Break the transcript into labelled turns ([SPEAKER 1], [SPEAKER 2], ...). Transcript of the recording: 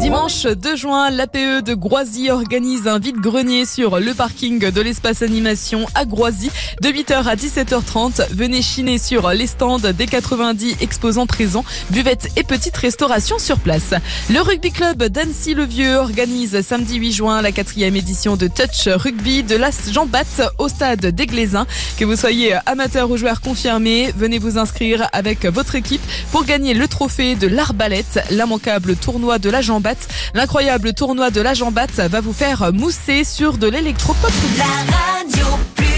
[SPEAKER 1] Dimanche 2 juin, l'APE de Groisy organise un vide-grenier sur le parking de l'espace animation à Groisy de 8h à 17h30. Venez chiner sur les stands des 90 exposants présents, buvettes et petites restaurations sur place. Le rugby club d'Annecy-le-Vieux organise samedi 8 juin la 4e édition de Touch Rugby de la Jean-Bapt au stade des Glaisins. Que vous soyez amateur ou joueur confirmé, venez vous inscrire avec votre équipe pour gagner le trophée de l'Arbalète, l'immanquable tournoi de la Jean-Bapt. L'incroyable tournoi de la Jean-Bapt va vous faire mousser sur de l'électropop.
[SPEAKER 2] La radio plus